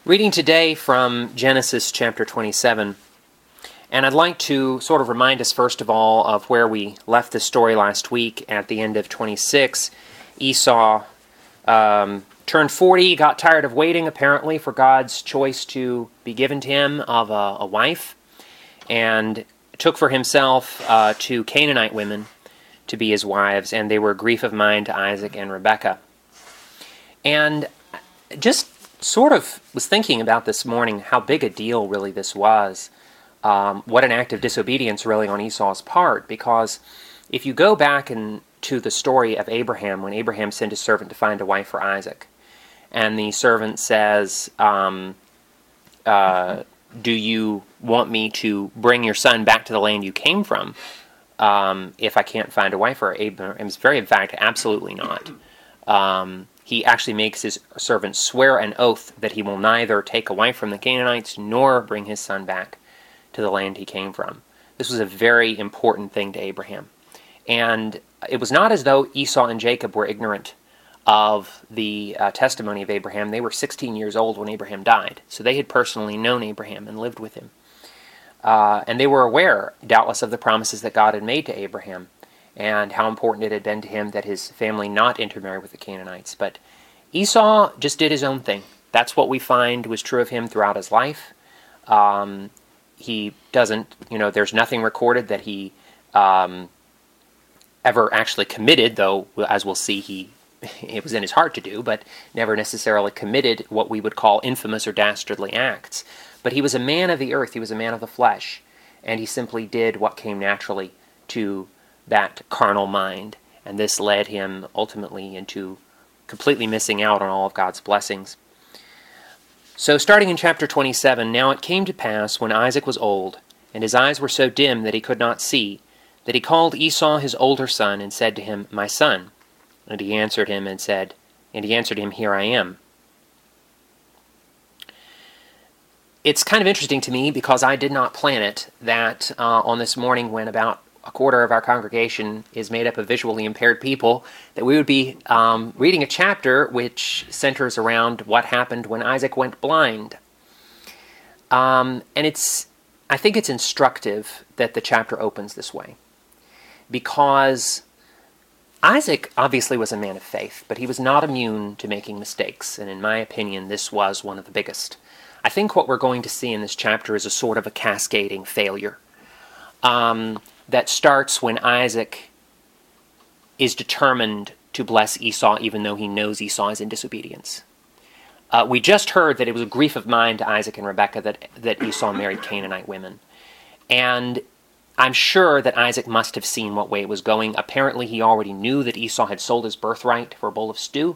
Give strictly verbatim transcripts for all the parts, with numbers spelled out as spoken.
Reading today from Genesis chapter twenty-seven, and I'd like to sort of remind us first of all of where we left the story last week at the end of twenty-six. Esau um, turned forty, got tired of waiting apparently for God's choice to be given to him of a, a wife, and took for himself uh, two Canaanite women to be his wives, and they were a grief of mind to Isaac and Rebekah. And just sort of was thinking about this morning how big a deal really this was. Um, what an act of disobedience really on Esau's part, because if you go back in, to the story of Abraham, when Abraham sent his servant to find a wife for Isaac, and the servant says, um, uh, do you want me to bring your son back to the land you came from um, if I can't find a wife for Abraham? It's very emphatic, absolutely not. Um, He actually makes his servant swear an oath that he will neither take a wife from the Canaanites nor bring his son back to the land he came from. This was a very important thing to Abraham. And it was not as though Esau and Jacob were ignorant of the uh, testimony of Abraham. They were sixteen years old when Abraham died, so they had personally known Abraham and lived with him. Uh, and they were aware, doubtless, of the promises that God had made to Abraham, and how important it had been to him that his family not intermarry with the Canaanites. But Esau just did his own thing. That's what we find was true of him throughout his life. Um, he doesn't, you know, there's nothing recorded that he um, ever actually committed, though, as we'll see, he it was in his heart to do, but never necessarily committed what we would call infamous or dastardly acts. But he was a man of the earth, he was a man of the flesh, and he simply did what came naturally to that carnal mind, and this led him ultimately into completely missing out on all of God's blessings. So starting in chapter twenty-seven, now it came to pass when Isaac was old, and his eyes were so dim that he could not see, that he called Esau his older son, and said to him, My son. And he answered him and said, and he answered him, Here I am. It's kind of interesting to me, because I did not plan it, that uh, on this morning when about a quarter of our congregation is made up of visually impaired people, that we would be um, reading a chapter which centers around what happened when Isaac went blind. Um, and it's, I think it's instructive that the chapter opens this way, because Isaac obviously was a man of faith, but he was not immune to making mistakes, and in my opinion, this was one of the biggest. I think what we're going to see in this chapter is a sort of a cascading failure. Um... that starts when Isaac is determined to bless Esau even though he knows Esau is in disobedience. Uh, we just heard that it was a grief of mind to Isaac and Rebekah that, that Esau married Canaanite women. And I'm sure that Isaac must have seen what way it was going. Apparently he already knew that Esau had sold his birthright for a bowl of stew.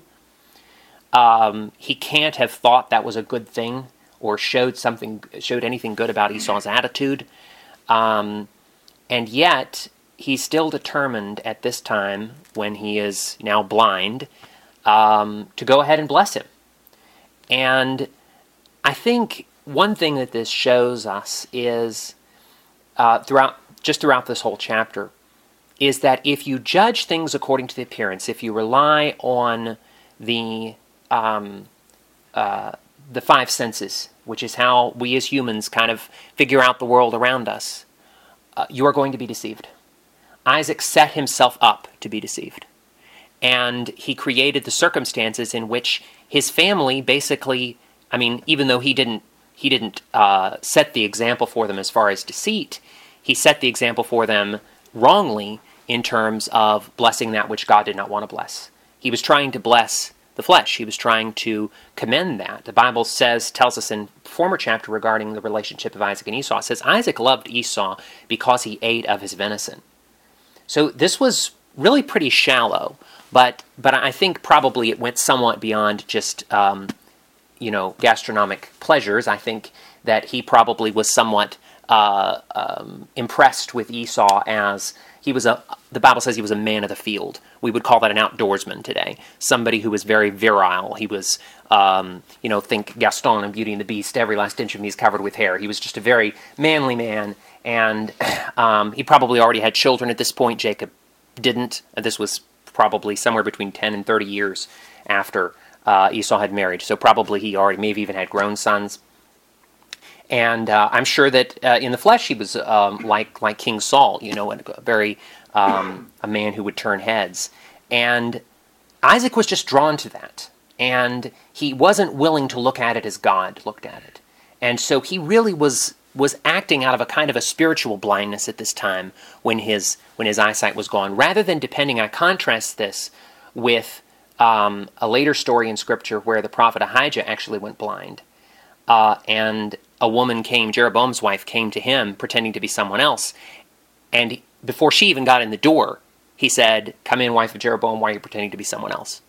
Um, he can't have thought that was a good thing or showed something, showed anything good about Esau's attitude. Um... And yet, he's still determined at this time, when he is now blind, um, to go ahead and bless him. And I think one thing that this shows us is, uh, throughout just throughout this whole chapter, is that if you judge things according to the appearance, if you rely on the um, uh, the five senses, which is how we as humans kind of figure out the world around us, Uh, you are going to be deceived. Isaac set himself up to be deceived. And he created the circumstances in which his family basically, I mean, even though he didn't he didn't uh, set the example for them as far as deceit, he set the example for them wrongly in terms of blessing that which God did not want to bless. He was trying to bless the flesh. He was trying to commend that. The Bible says, tells us in a former chapter regarding the relationship of Isaac and Esau, it says, Isaac loved Esau because he ate of his venison. So this was really pretty shallow, but but I think probably it went somewhat beyond just, um, you know, gastronomic pleasures. I think that he probably was somewhat uh, um, impressed with Esau as he was a, the Bible says he was a man of the field. We would call that an outdoorsman today. Somebody who was very virile. He was, um, you know, think Gaston in Beauty and the Beast. Every last inch of me is covered with hair. He was just a very manly man, and um, he probably already had children at this point. Jacob didn't. This was probably somewhere between ten and thirty years after uh, Esau had married. So probably he already may have even had grown sons. And uh, I'm sure that uh, in the flesh he was um, like like King Saul, you know, a very um, a man who would turn heads. And Isaac was just drawn to that, and he wasn't willing to look at it as God looked at it. And so he really was was acting out of a kind of a spiritual blindness at this time when his when his eyesight was gone, rather than depending. I contrast this with um, a later story in Scripture where the prophet Ahijah actually went blind, uh, and a woman came, Jeroboam's wife, came to him pretending to be someone else, and he, before she even got in the door, he said, "Come in, wife of Jeroboam, why are you pretending to be someone else?"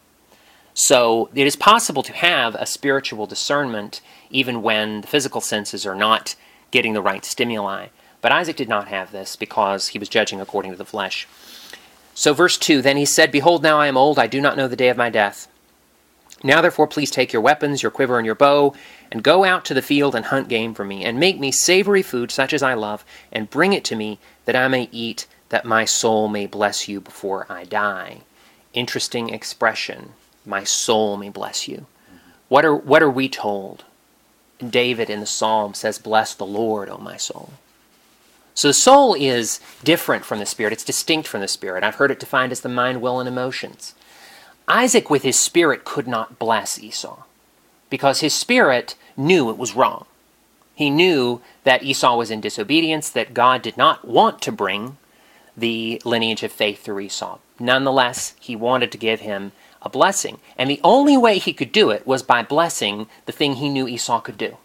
So it is possible to have a spiritual discernment even when the physical senses are not getting the right stimuli. But Isaac did not have this because he was judging according to the flesh. So verse two, "Then he said, Behold, now I am old, I do not know the day of my death. Now therefore please take your weapons, your quiver and your bow, and go out to the field and hunt game for me, and make me savory food such as I love, and bring it to me, that I may eat, that my soul may bless you before I die." Interesting expression. My soul may bless you. What are what are we told? David in the Psalm says, "Bless the Lord, O my soul." So the soul is different from the spirit. It's distinct from the spirit. I've heard it defined as the mind, will, and emotions. Isaac with his spirit could not bless Esau because his spirit knew it was wrong. He knew that Esau was in disobedience, that God did not want to bring the lineage of faith through Esau. Nonetheless, he wanted to give him a blessing. And the only way he could do it was by blessing the thing he knew Esau could do.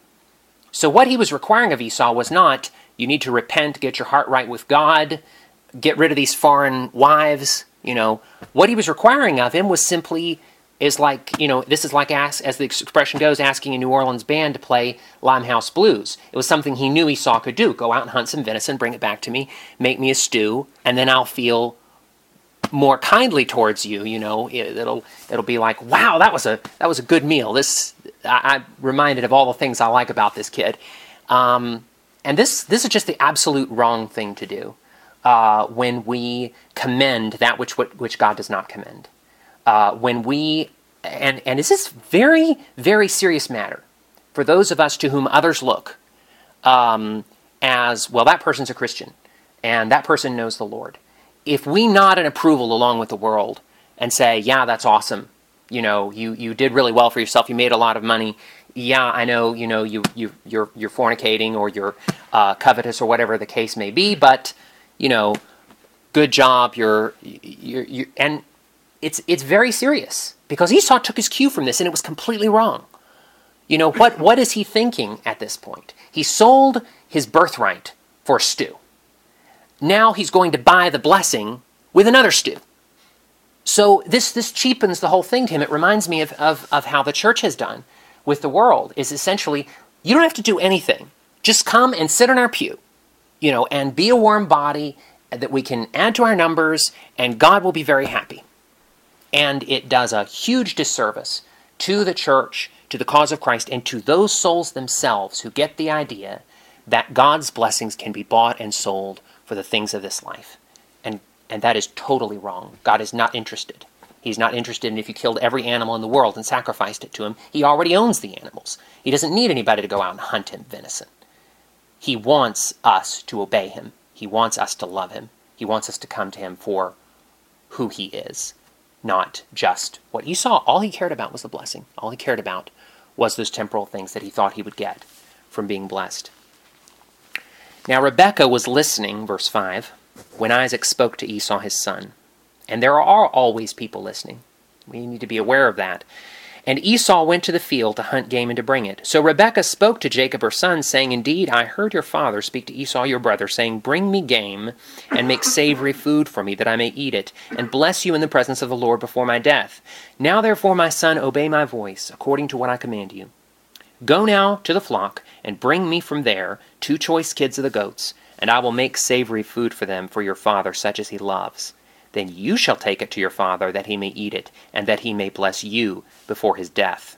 So what he was requiring of Esau was not, you need to repent, get your heart right with God, get rid of these foreign wives, you know. What he was requiring of him was simply, is like, you know, this is like, ask, as the expression goes, asking a New Orleans band to play Limehouse Blues. It was something he knew Esau could do. Go out and hunt some venison, bring it back to me, make me a stew, and then I'll feel more kindly towards you. You know, it, it'll it'll be like, wow, that was a that was a good meal. This I, I'm reminded of all the things I like about this kid, um, and this this is just the absolute wrong thing to do uh, when we commend that which which God does not commend. Uh, when we and and this is very very serious matter for those of us to whom others look um, as, well, that person's a Christian and that person knows the Lord. If we nod in approval along with the world and say, yeah, that's awesome, you know, you, you did really well for yourself, you made a lot of money, yeah, I know, you know, you, you, you're, you're fornicating or you're uh, covetous or whatever the case may be, but, you know, good job, you're, you're, you're and it's, it's very serious because Esau took his cue from this and it was completely wrong. You know, what, what is he thinking at this point? He sold his birthright for a stew. Now he's going to buy the blessing with another stew. So this this cheapens the whole thing to him. It reminds me of, of, of how the church has done with the world, is essentially, you don't have to do anything. Just come and sit in our pew, you know, and be a warm body that we can add to our numbers, and God will be very happy. And it does a huge disservice to the church, to the cause of Christ, and to those souls themselves who get the idea that God's blessings can be bought and sold for the things of this life. And and that is totally wrong. God is not interested. He's not interested in if you killed every animal in the world and sacrificed it to him. He already owns the animals. He doesn't need anybody to go out and hunt him venison. He wants us to obey him. He wants us to love him. He wants us to come to him for who he is, not just what Esau. All he cared about was the blessing. All he cared about was those temporal things that he thought he would get from being blessed. Now Rebekah was listening, verse five, when Isaac spoke to Esau his son. And there are always people listening. We need to be aware of that. And Esau went to the field to hunt game and to bring it. So Rebekah spoke to Jacob her son, saying, Indeed, I heard your father speak to Esau your brother, saying, Bring me game, and make savory food for me, that I may eat it, and bless you in the presence of the Lord before my death. Now therefore, my son, obey my voice, according to what I command you. Go now to the flock, and bring me from there two choice kids of the goats, and I will make savory food for them for your father, such as he loves. Then you shall take it to your father, that he may eat it, and that he may bless you before his death.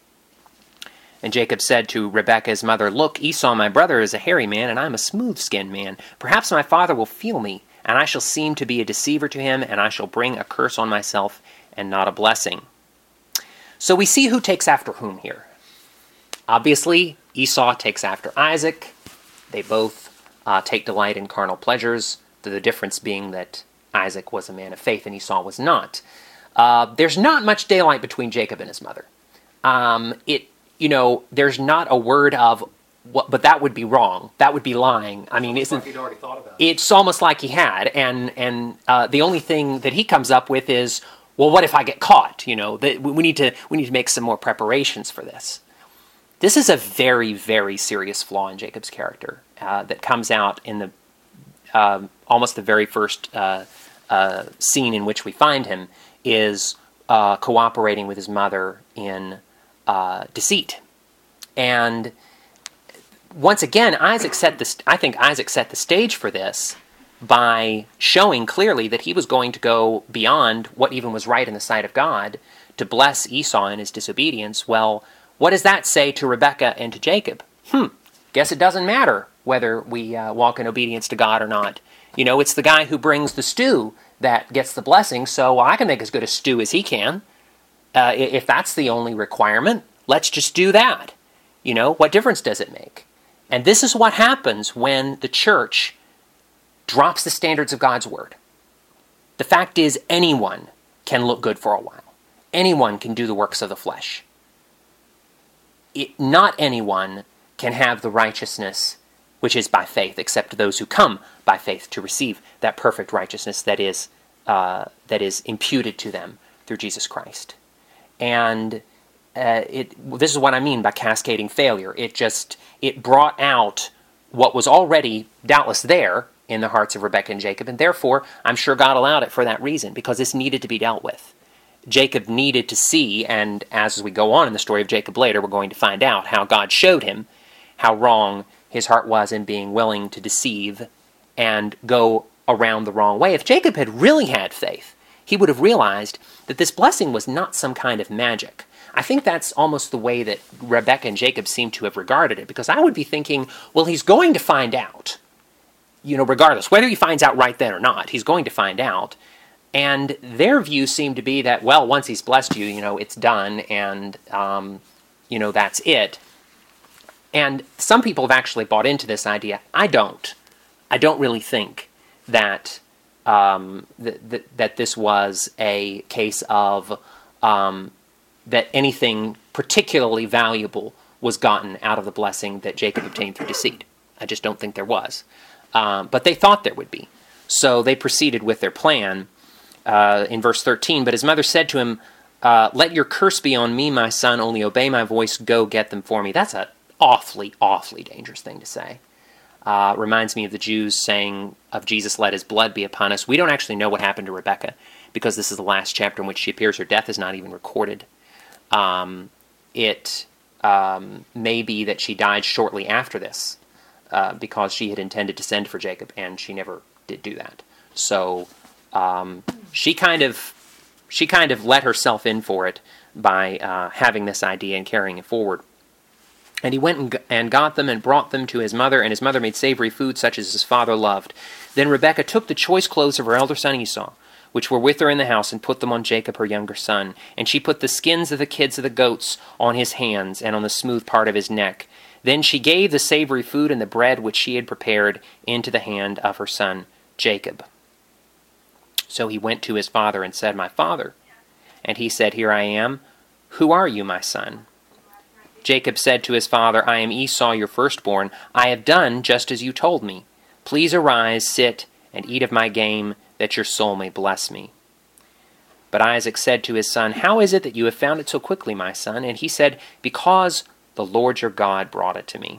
And Jacob said to Rebekah his mother, Look, Esau my brother is a hairy man, and I am a smooth-skinned man. Perhaps my father will feel me, and I shall seem to be a deceiver to him, and I shall bring a curse on myself, and not a blessing. So we see who takes after whom here. Obviously, Esau takes after Isaac. They both uh, take delight in carnal pleasures, the difference being that Isaac was a man of faith and Esau was not. Uh, there's not much daylight between Jacob and his mother. Um, it, you know, there's not a word of, what, but that would be wrong. That would be lying. I mean, isn't, like he'd already thought about it. It's almost like he had, and and uh, the only thing that he comes up with is, well, what if I get caught? You know, that we need to we need to make some more preparations for this. This is a very, very serious flaw in Jacob's character uh, that comes out in the um, almost the very first uh, uh, scene in which we find him is uh, cooperating with his mother in uh, deceit. And once again, Isaac set the I think Isaac set the stage for this by showing clearly that he was going to go beyond what even was right in the sight of God to bless Esau in his disobedience. Well, what does that say to Rebekah and to Jacob? Hmm, guess it doesn't matter whether we uh, walk in obedience to God or not. You know, it's the guy who brings the stew that gets the blessing, so I can make as good a stew as he can. Uh, if that's the only requirement, let's just do that. You know, what difference does it make? And this is what happens when the church drops the standards of God's word. The fact is, anyone can look good for a while. Anyone can do the works of the flesh. It, not anyone can have the righteousness which is by faith, except those who come by faith to receive that perfect righteousness that is uh, that is imputed to them through Jesus Christ. And uh, it this is what I mean by cascading failure. It just it brought out what was already doubtless there in the hearts of Rebekah and Jacob, and therefore I'm sure God allowed it for that reason, because this needed to be dealt with. Jacob needed to see, and as we go on in the story of Jacob later, we're going to find out how God showed him how wrong his heart was in being willing to deceive and go around the wrong way. If Jacob had really had faith, he would have realized that this blessing was not some kind of magic. I think that's almost the way that Rebekah and Jacob seem to have regarded it, because I would be thinking, well, he's going to find out, you know, regardless, whether he finds out right then or not, he's going to find out. And their view seemed to be that, well, once he's blessed you, you know, it's done, and, um, you know, that's it. And some people have actually bought into this idea. I don't. I don't really think that um, th- th- that this was a case of um, that anything particularly valuable was gotten out of the blessing that Jacob obtained through deceit. I just don't think there was. Um, but they thought there would be. So they proceeded with their plan. Uh, in verse thirteen, but his mother said to him, uh, let your curse be on me, my son, only obey my voice, go get them for me. That's an awfully, awfully dangerous thing to say. Uh, reminds me of the Jews saying of Jesus, let his blood be upon us. We don't actually know what happened to Rebekah, because this is the last chapter in which she appears. Her death is not even recorded. Um, it um, may be that she died shortly after this, uh, because she had intended to send for Jacob, and she never did do that. So Um, she kind of she kind of let herself in for it by uh, having this idea and carrying it forward. And he went and, g- and got them and brought them to his mother, and his mother made savory food such as his father loved. Then Rebekah took the choice clothes of her elder son Esau, which were with her in the house, and put them on Jacob her younger son. And she put the skins of the kids of the goats on his hands and on the smooth part of his neck. Then she gave the savory food and the bread which she had prepared into the hand of her son Jacob. So he went to his father and said, my father. And he said, here I am. Who are you, my son? Jacob said to his father, I am Esau, your firstborn. I have done just as you told me. Please arise, sit, and eat of my game, that your soul may bless me. But Isaac said to his son, how is it that you have found it so quickly, my son? And he said, because the Lord your God brought it to me.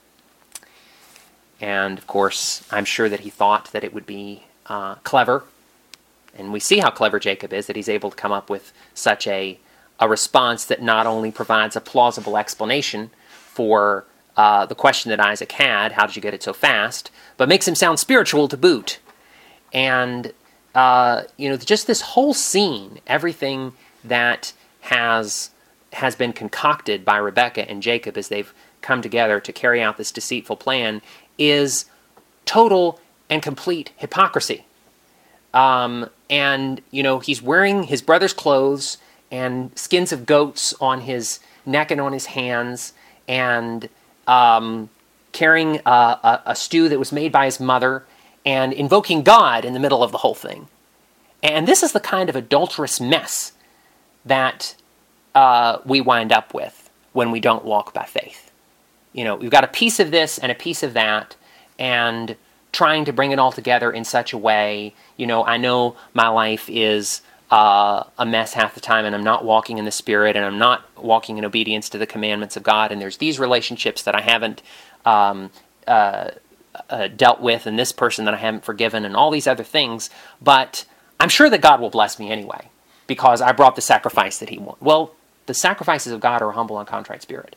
And, of course, I'm sure that he thought that it would be uh, clever. And we see how clever Jacob is, that he's able to come up with such a, a response that not only provides a plausible explanation for uh, the question that Isaac had, how did you get it so fast, but makes him sound spiritual to boot. And, uh, you know, just this whole scene, everything that has has been concocted by Rebekah and Jacob as they've come together to carry out this deceitful plan, is total and complete hypocrisy. Um, and, you know, he's wearing his brother's clothes, and skins of goats on his neck and on his hands, and um, carrying a, a, a stew that was made by his mother, and invoking God in the middle of the whole thing. And this is the kind of adulterous mess that uh, we wind up with when we don't walk by faith. You know, we've got a piece of this and a piece of that, and trying to bring it all together in such a way, you know, I know my life is uh, a mess half the time, and I'm not walking in the Spirit, and I'm not walking in obedience to the commandments of God, and there's these relationships that I haven't um, uh, uh, dealt with, and this person that I haven't forgiven, and all these other things, but I'm sure that God will bless me anyway, because I brought the sacrifice that he wants. Well, the sacrifices of God are a humble and contrite spirit.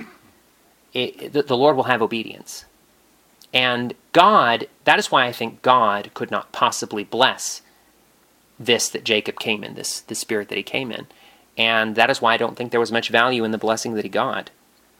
It, the, the Lord will have obedience. And God, that is why I think God could not possibly bless this that Jacob came in, this, this spirit that he came in. And that is why I don't think there was much value in the blessing that he got.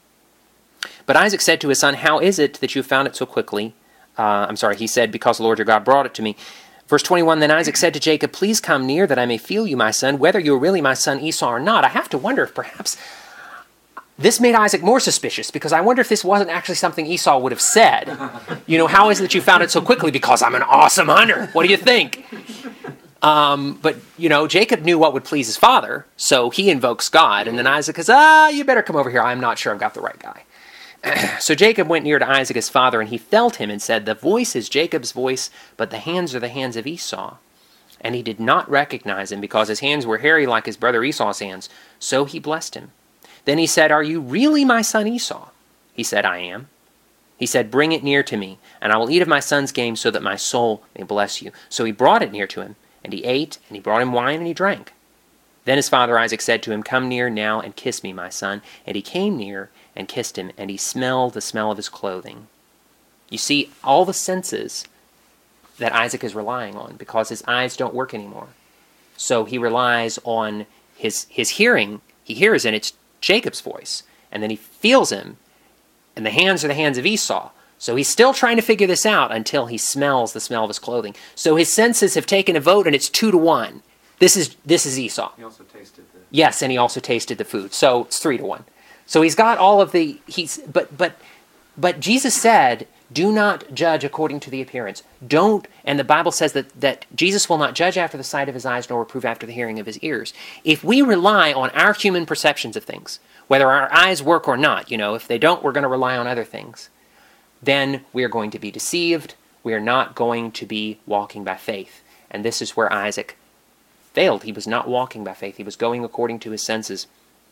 But Isaac said to his son, "How is it that you found it so quickly?" Uh, I'm sorry, he said, "Because the Lord your God brought it to me." Verse twenty-one, "Then Isaac said to Jacob, 'Please come near that I may feel you, my son, whether you are really my son Esau or not.'" I have to wonder if perhaps this made Isaac more suspicious, because I wonder if this wasn't actually something Esau would have said. You know, "How is it that you found it so quickly?" "Because I'm an awesome hunter. What do you think?" Um, but, you know, Jacob knew what would please his father, so he invokes God. And then Isaac says, "Ah, you better come over here. I'm not sure I've got the right guy." So Jacob went near to Isaac his father, and he felt him and said, "The voice is Jacob's voice, but the hands are the hands of Esau." And he did not recognize him, because his hands were hairy like his brother Esau's hands. So he blessed him. Then he said, "Are you really my son Esau?" He said, "I am." He said, "Bring it near to me, and I will eat of my son's game, so that my soul may bless you." So he brought it near to him, and he ate, and he brought him wine, and he drank. Then his father Isaac said to him, "Come near now and kiss me, my son." And he came near and kissed him, and he smelled the smell of his clothing. You see, all the senses that Isaac is relying on, because his eyes don't work anymore. So he relies on his his hearing. He hears, and it's Jacob's voice. And then he feels him, and the hands are the hands of Esau. So he's still trying to figure this out until he smells the smell of his clothing. So his senses have taken a vote, and it's two to one. This is this is Esau. He also tasted the... Yes, and he also tasted the food. So it's three to one. So he's got all of the... He's but but but Jesus said, "Do not judge according to the appearance." Don't, and the Bible says that, that Jesus will not judge after the sight of his eyes, nor reprove after the hearing of his ears. If we rely on our human perceptions of things, whether our eyes work or not, you know, if they don't, we're going to rely on other things, then we are going to be deceived. We are not going to be walking by faith. And this is where Isaac failed. He was not walking by faith. He was going according to his senses.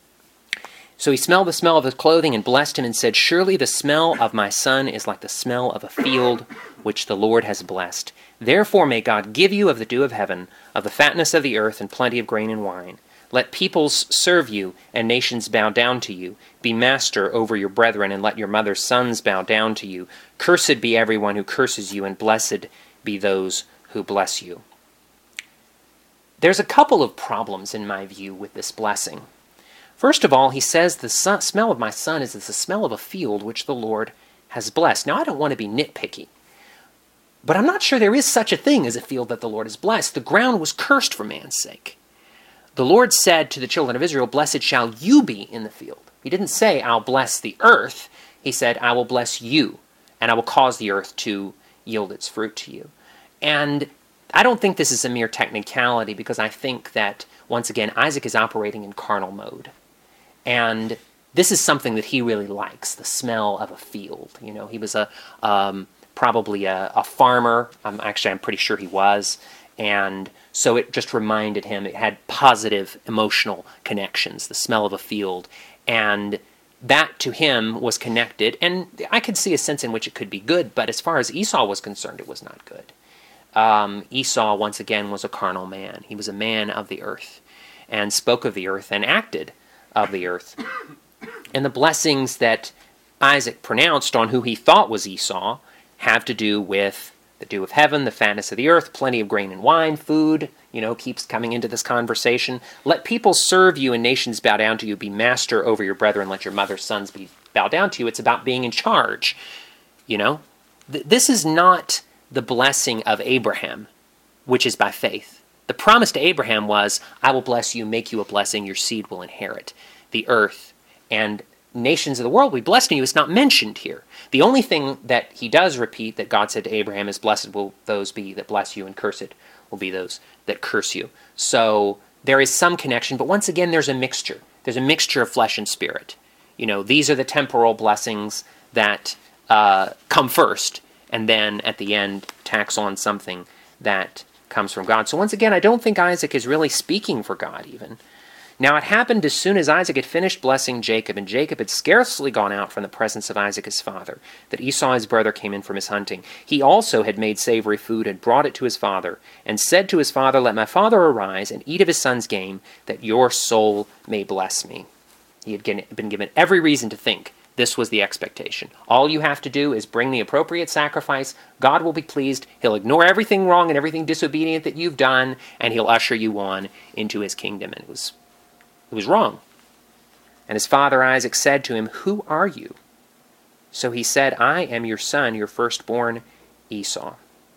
So he smelled the smell of his clothing and blessed him and said, "Surely the smell of my son is like the smell of a field which the Lord has blessed. Therefore may God give you of the dew of heaven, of the fatness of the earth, and plenty of grain and wine. Let peoples serve you, and nations bow down to you. Be master over your brethren, and let your mother's sons bow down to you. Cursed be everyone who curses you, and blessed be those who bless you." There's a couple of problems, in my view, with this blessing. First of all, he says the son, smell of my son is the smell of a field which the Lord has blessed. Now, I don't want to be nitpicky, but I'm not sure there is such a thing as a field that the Lord has blessed. The ground was cursed for man's sake. The Lord said to the children of Israel, "Blessed shall you be in the field." He didn't say, "I'll bless the earth." He said, "I will bless you, and I will cause the earth to yield its fruit to you." And I don't think this is a mere technicality, because I think that, once again, Isaac is operating in carnal mode. And this is something that he really likes, the smell of a field. You know, he was a um, probably a, a farmer. Um, actually, I'm pretty sure he was. And so it just reminded him, it had positive emotional connections, the smell of a field. And that, to him, was connected. And I could see a sense in which it could be good, but as far as Esau was concerned, it was not good. Um, Esau, once again, was a carnal man. He was a man of the earth, and spoke of the earth and acted of the earth. And the blessings that Isaac pronounced on who he thought was Esau have to do with the dew of heaven, the fatness of the earth, plenty of grain and wine, food, you know, keeps coming into this conversation. Let people serve you and nations bow down to you. Be master over your brethren. Let your mother's sons be bow down to you. It's about being in charge, you know. Th- this is not the blessing of Abraham, which is by faith. The promise to Abraham was, I will bless you, make you a blessing, your seed will inherit the earth, and nations of the world will be blessed in you. It's not mentioned here. The only thing that he does repeat that God said to Abraham is, blessed will those be that bless you, and cursed will be those that curse you. So there is some connection, but once again, there's a mixture. There's a mixture of flesh and spirit. You know, these are the temporal blessings that uh, come first, and then at the end tax on something that comes from God. So once again, I don't think Isaac is really speaking for God even. Now it happened as soon as Isaac had finished blessing Jacob, and Jacob had scarcely gone out from the presence of Isaac his father, that Esau his brother came in from his hunting. He also had made savory food and brought it to his father, and said to his father, let my father arise and eat of his son's game, that your soul may bless me. He had been given every reason to think this was the expectation. All you have to do is bring the appropriate sacrifice. God will be pleased. He'll ignore everything wrong and everything disobedient that you've done, and he'll usher you on into his kingdom. And it was It was wrong. And his father Isaac said to him, who are you? So he said, I am your son, your firstborn Esau.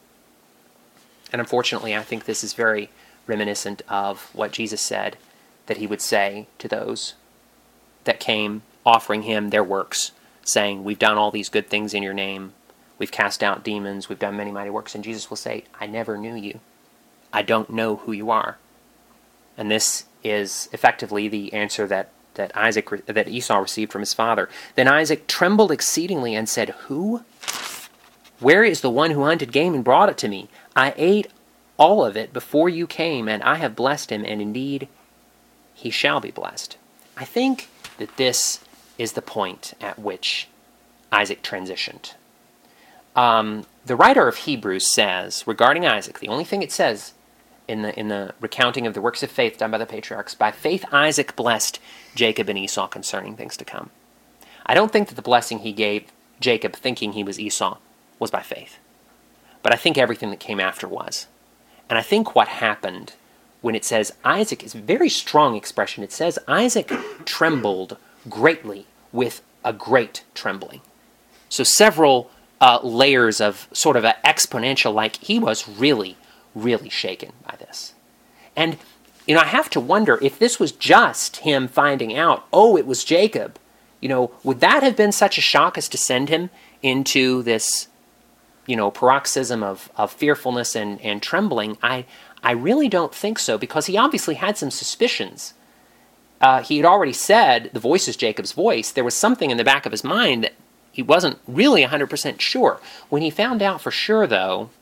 And unfortunately, I think this is very reminiscent of what Jesus said that he would say to those that came offering him their works, saying, we've done all these good things in your name. We've cast out demons. We've done many mighty works. And Jesus will say, I never knew you. I don't know who you are. And this is effectively the answer that, that Isaac that Esau received from his father. Then Isaac trembled exceedingly and said, who? Where is the one who hunted game and brought it to me? I ate all of it before you came, and I have blessed him, and indeed he shall be blessed. I think that this is the point at which Isaac transitioned. Um, the writer of Hebrews says, regarding Isaac, the only thing it says in the in the recounting of the works of faith done by the patriarchs, by faith Isaac blessed Jacob and Esau concerning things to come. I don't think that the blessing he gave Jacob thinking he was Esau was by faith. But I think everything that came after was. And I think what happened when it says Isaac is a very strong expression. It says Isaac trembled greatly with a great trembling. So several uh, layers of sort of an exponential, like he was really really shaken by this. And, you know, I have to wonder if this was just him finding out, oh, it was Jacob, you know, would that have been such a shock as to send him into this, you know, paroxysm of, of fearfulness and, and trembling? I, I really don't think so, because he obviously had some suspicions. Uh, he had already said, the voice is Jacob's voice. There was something in the back of his mind that he wasn't really one hundred percent sure. When he found out for sure, though,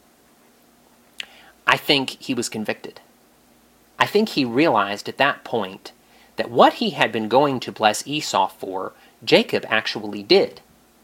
I think he was convicted. I think he realized at that point that what he had been going to bless Esau for, Jacob actually did.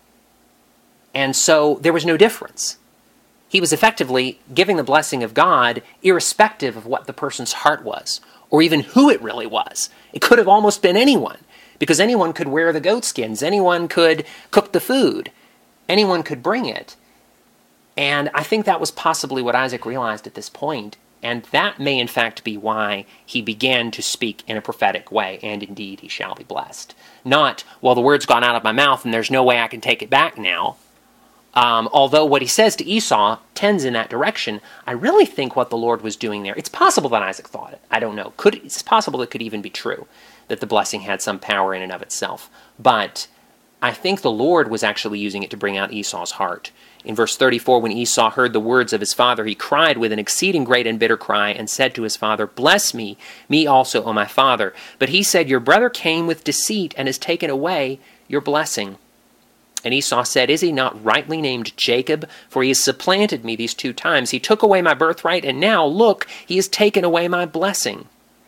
And so there was no difference. He was effectively giving the blessing of God irrespective of what the person's heart was, or even who it really was. It could have almost been anyone, because anyone could wear the goat skins, anyone could cook the food, anyone could bring it. And I think that was possibly what Isaac realized at this point, and that may in fact be why he began to speak in a prophetic way, and indeed he shall be blessed. Not, well, the word's gone out of my mouth and there's no way I can take it back now. Um, although what he says to Esau tends in that direction, I really think what the Lord was doing there, it's possible that Isaac thought it. I don't know. Could, it's possible it could even be true, that the blessing had some power in and of itself. But I think the Lord was actually using it to bring out Esau's heart. In verse thirty-four, when Esau heard the words of his father, he cried with an exceeding great and bitter cry, and said to his father, bless me, me also, O my father. But he said, your brother came with deceit, and has taken away your blessing. And Esau said, is he not rightly named Jacob? For he has supplanted me these two times. He took away my birthright, and now, look, he has taken away my blessing.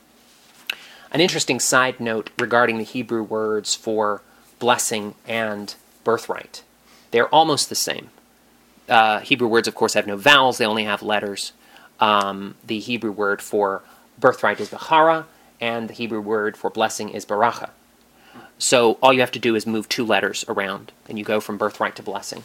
An interesting side note regarding the Hebrew words for blessing and birthright. They're almost the same. Uh, Hebrew words, of course, have no vowels. They only have letters. Um, the Hebrew word for birthright is bechara, and the Hebrew word for blessing is baracha. So all you have to do is move two letters around, and you go from birthright to blessing.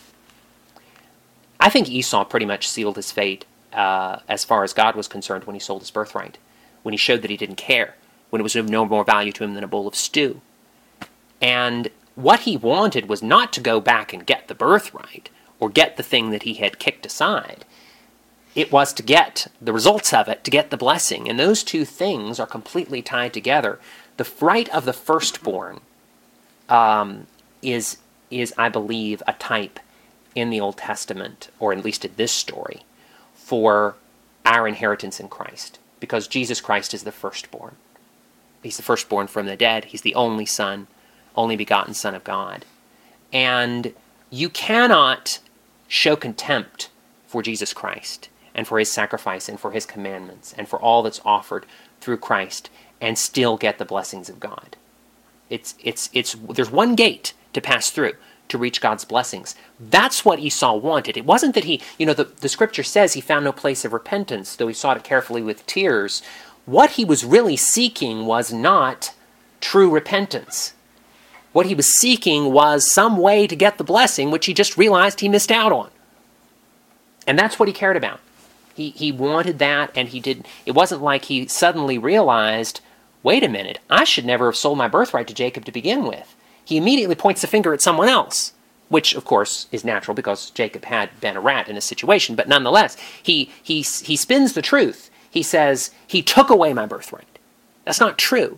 I think Esau pretty much sealed his fate uh, as far as God was concerned when he sold his birthright, when he showed that he didn't care, when it was of no more value to him than a bowl of stew. And what he wanted was not to go back and get the birthright, or get the thing that he had kicked aside. it was to get the results of it, to get the blessing. And those two things are completely tied together. The right of the firstborn um, is, is, I believe, a type in the Old Testament, or at least in this story, for our inheritance in Christ. Because Jesus Christ is the firstborn. He's the firstborn from the dead. He's the only Son, only begotten Son of God. And you cannot show contempt for Jesus Christ and for his sacrifice and for his commandments and for all that's offered through Christ and still get the blessings of God. It's, it's, it's, there's one gate to pass through to reach God's blessings. That's what Esau wanted. It wasn't that he, you know, the, the scripture says he found no place of repentance, though he sought it carefully with tears. What he was really seeking was not true repentance. What he was seeking was some way to get the blessing, which he just realized he missed out on. And that's what he cared about. He, he wanted that, and he did. It wasn't like he suddenly realized, wait a minute, I should never have sold my birthright to Jacob to begin with. He immediately points the finger at someone else, which, of course, is natural because Jacob had been a rat in this situation. But nonetheless, he, he, he spins the truth. He says, he took away my birthright. That's not true.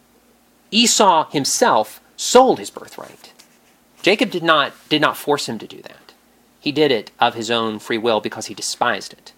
Esau himself sold his birthright. Jacob did not, did not force him to do that. He did it of his own free will because he despised it.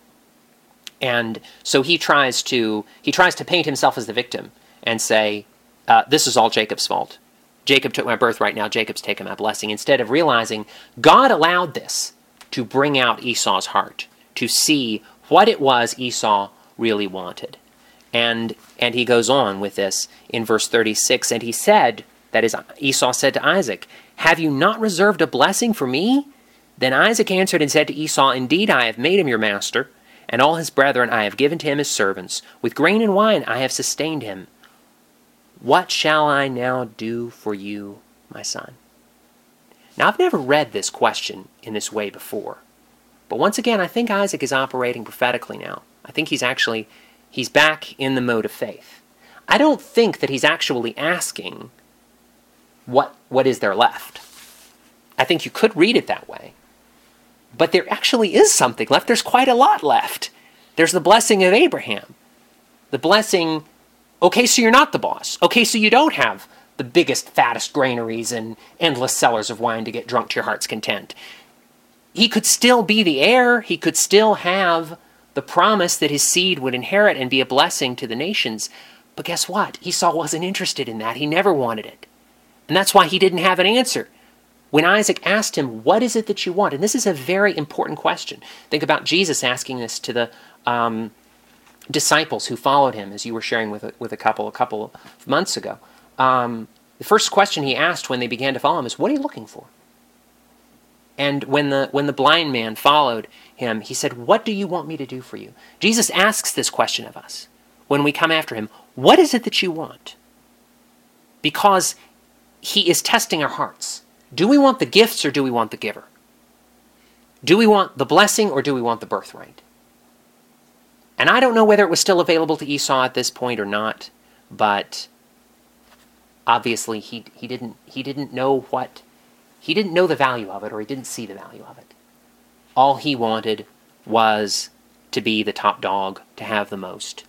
And so he tries to, he tries to paint himself as the victim and say, uh, this is all Jacob's fault. Jacob took my birthright, now Jacob's taken my blessing, instead of realizing God allowed this to bring out Esau's heart, to see what it was Esau really wanted. And, and he goes on with this in verse thirty-six, and he said, that is, Esau said to Isaac, have you not reserved a blessing for me? Then Isaac answered and said to Esau, indeed I have made him your master, and all his brethren I have given to him as servants. With grain and wine I have sustained him. What shall I now do for you, my son? Now, I've never read this question in this way before. But once again, I think Isaac is operating prophetically now. I think he's actually, he's back in the mode of faith. I don't think that he's actually asking, what, what is there left? I think you could read it that way. But there actually is something left. There's quite a lot left. There's the blessing of Abraham. The blessing, okay, so you're not the boss. Okay, so you don't have the biggest, fattest granaries and endless cellars of wine to get drunk to your heart's content. He could still be the heir. He could still have the promise that his seed would inherit and be a blessing to the nations. But guess what? Esau wasn't interested in that. He never wanted it. And that's why he didn't have an answer. When Isaac asked him, what is it that you want? And this is a very important question. Think about Jesus asking this to the um, disciples who followed him, as you were sharing with a, with a couple a couple of months ago. Um, the first question he asked when they began to follow him is, what are you looking for? And when the, when the blind man followed him, he said, what do you want me to do for you? Jesus asks this question of us when we come after him. What is it that you want? Because he is testing our hearts. Do we want the gifts or do we want the giver? Do we want the blessing or do we want the birthright? And I don't know whether it was still available to Esau at this point or not, but obviously he, he didn't he didn't know what he didn't know the value of it, or he didn't see the value of it. All he wanted was to be the top dog, to have the most.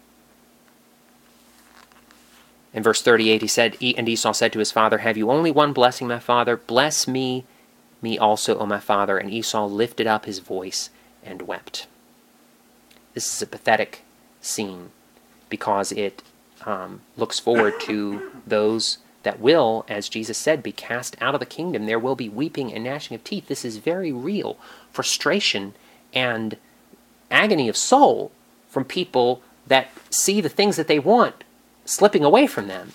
In verse thirty-eight, he said, and Esau said to his father, have you only one blessing, my father? Bless me, me also, O my father. And Esau lifted up his voice and wept. This is a pathetic scene because it um, looks forward to those that will, as Jesus said, be cast out of the kingdom. There will be weeping and gnashing of teeth. This is very real frustration and agony of soul from people that see the things that they want slipping away from them.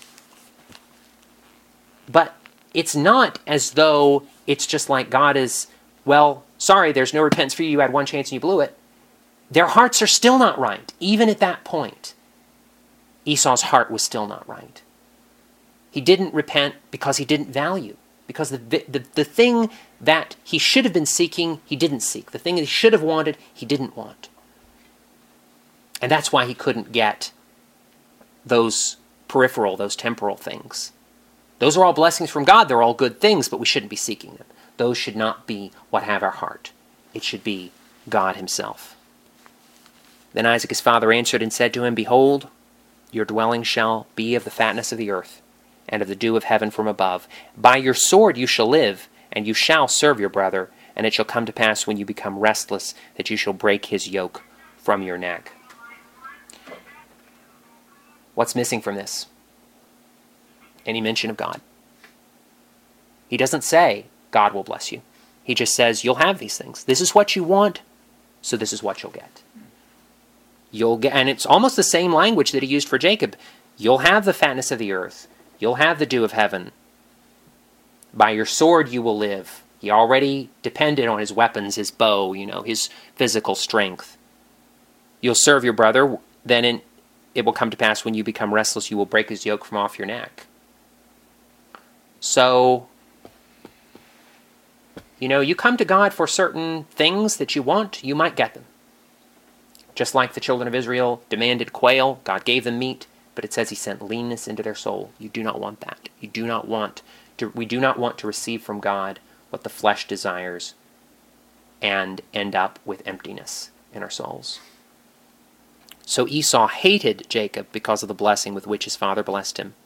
But it's not as though it's just like God is, well, sorry, there's no repentance for you, you had one chance and you blew it. Their hearts are still not right. Even at that point, Esau's heart was still not right. He didn't repent because he didn't value. Because the, the, the thing that he should have been seeking, he didn't seek. The thing that he should have wanted, he didn't want. And that's why he couldn't get those peripheral, those temporal things. Those are all blessings from God. They're all good things, but we shouldn't be seeking them. Those should not be what have our heart. It should be God himself. Then Isaac his father answered and said to him, Behold, your dwelling shall be of the fatness of the earth, and of the dew of heaven from above. By your sword you shall live, and you shall serve your brother, and it shall come to pass when you become restless that you shall break his yoke from your neck. What's missing from this? Any mention of God. He doesn't say, God will bless you. He just says, you'll have these things. This is what you want, so this is what you'll get. You'll get, and it's almost the same language that he used for Jacob. You'll have the fatness of the earth. You'll have the dew of heaven. By your sword you will live. He already depended on his weapons, his bow, you know, his physical strength. You'll serve your brother, then in, it will come to pass when you become restless, you will break his yoke from off your neck. So, you know, you come to God for certain things that you want, you might get them. Just like the children of Israel demanded quail, God gave them meat, but it says he sent leanness into their soul. You do not want that. You do not want to, we do not want to receive from God what the flesh desires and end up with emptiness in our souls. So Esau hated Jacob because of the blessing with which his father blessed him.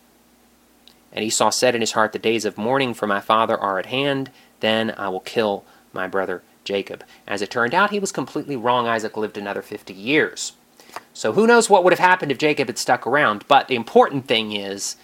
And Esau said in his heart, the days of mourning for my father are at hand, then I will kill my brother Jacob. As it turned out, he was completely wrong. Isaac lived another fifty years. So who knows what would have happened if Jacob had stuck around. But the important thing is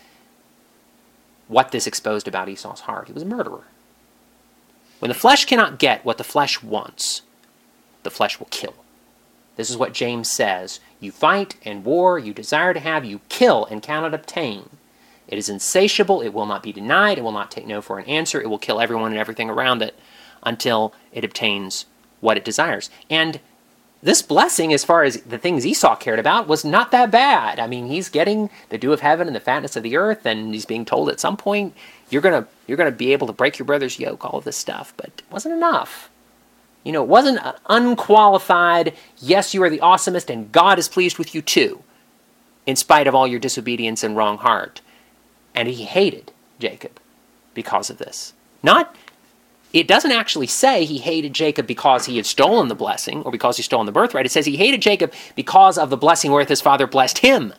what this exposed about Esau's heart. He was a murderer. When the flesh cannot get what the flesh wants, the flesh will kill. This is what James says. You fight and war, you desire to have, you kill and cannot obtain. It is insatiable, it will not be denied, it will not take no for an answer, it will kill everyone and everything around it until it obtains what it desires. And this blessing, as far as the things Esau cared about, was not that bad. I mean, he's getting the dew of heaven and the fatness of the earth, and he's being told at some point, you're gonna you're gonna be able to break your brother's yoke, all of this stuff. But it wasn't enough. You know, it wasn't an unqualified, yes, you are the awesomest, and God is pleased with you too, in spite of all your disobedience and wrong heart. And he hated Jacob because of this. Not, it doesn't actually say he hated Jacob because he had stolen the blessing or because he stolen the birthright. It says he hated Jacob because of the blessing wherewith his father blessed him.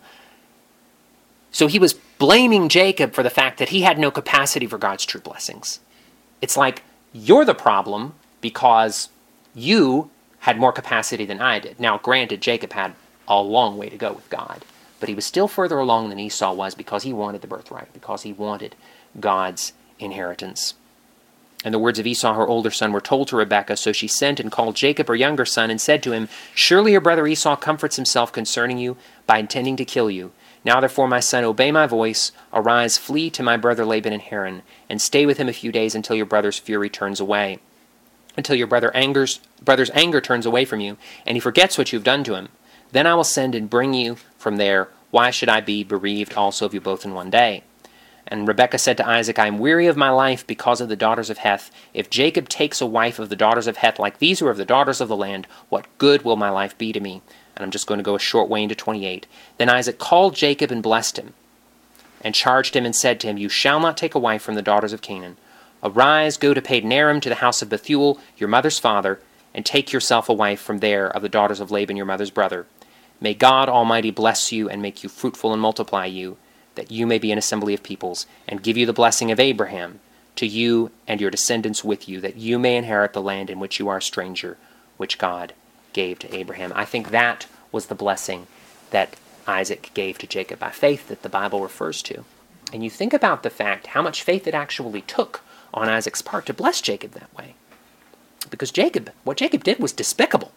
So he was blaming Jacob for the fact that he had no capacity for God's true blessings. It's like, you're the problem because you had more capacity than I did. Now, granted, Jacob had a long way to go with God, but he was still further along than Esau was because he wanted the birthright, because he wanted God's inheritance. And the words of Esau, her older son, were told to Rebekah, so she sent and called Jacob, her younger son, and said to him, Surely your brother Esau comforts himself concerning you by intending to kill you. Now therefore, my son, obey my voice, arise, flee to my brother Laban in Haran, and stay with him a few days until your brother's fury turns away, until your brother angers, brother's anger turns away from you, and he forgets what you have done to him. Then I will send and bring you from there. Why should I be bereaved also of you both in one day? And Rebekah said to Isaac, I am weary of my life because of the daughters of Heth. If Jacob takes a wife of the daughters of Heth like these who are of the daughters of the land, what good will my life be to me? And I'm just going to go a short way into twenty-eight. Then Isaac called Jacob and blessed him, and charged him and said to him, You shall not take a wife from the daughters of Canaan. Arise, go to Padan Aram, to the house of Bethuel, your mother's father, and take yourself a wife from there of the daughters of Laban, your mother's brother. May God Almighty bless you and make you fruitful and multiply you, that you may be an assembly of peoples, and give you the blessing of Abraham to you and your descendants with you, that you may inherit the land in which you are a stranger, which God gave to Abraham. I think that was the blessing that Isaac gave to Jacob by faith that the Bible refers to. And you think about the fact how much faith it actually took on Isaac's part to bless Jacob that way. Because Jacob, what Jacob did was despicable.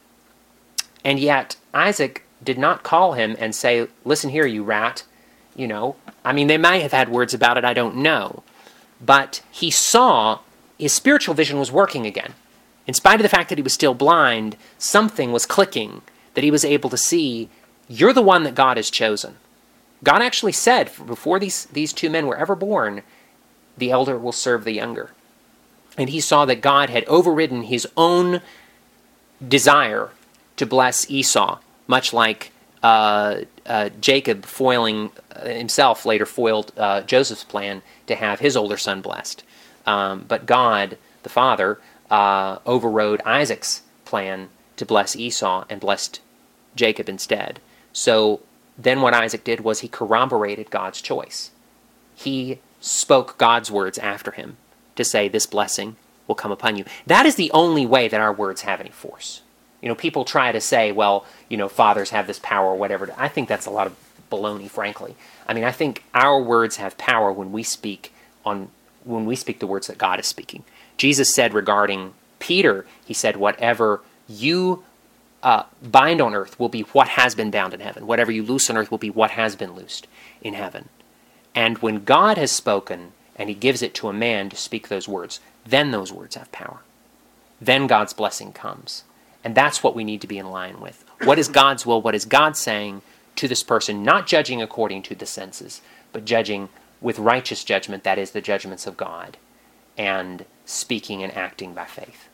And yet Isaac did not call him and say, listen here, you rat. You know, I mean, they may have had words about it, I don't know. But he saw his spiritual vision was working again. In spite of the fact that he was still blind, something was clicking, that he was able to see, you're the one that God has chosen. God actually said, before these, these two men were ever born, the elder will serve the younger. And he saw that God had overridden his own desire to bless Esau, much like uh, uh, Jacob foiling uh, himself later foiled uh, Joseph's plan to have his older son blessed. Um, but God, the Father, uh, overrode Isaac's plan to bless Esau and blessed Jacob instead. So then what Isaac did was he corroborated God's choice. He spoke God's words after him to say, this blessing will come upon you. That is the only way that our words have any force. You know, people try to say, well, you know, fathers have this power or whatever. I think that's a lot of baloney, frankly. I mean, I think our words have power when we speak on when we speak the words that God is speaking. Jesus said regarding Peter, he said, whatever you uh, bind on earth will be what has been bound in heaven. Whatever you loose on earth will be what has been loosed in heaven. And when God has spoken and he gives it to a man to speak those words, then those words have power. Then God's blessing comes. And that's what we need to be in line with. What is God's will? What is God saying to this person? Not judging according to the senses, but judging with righteous judgment, that is the judgments of God, and speaking and acting by faith.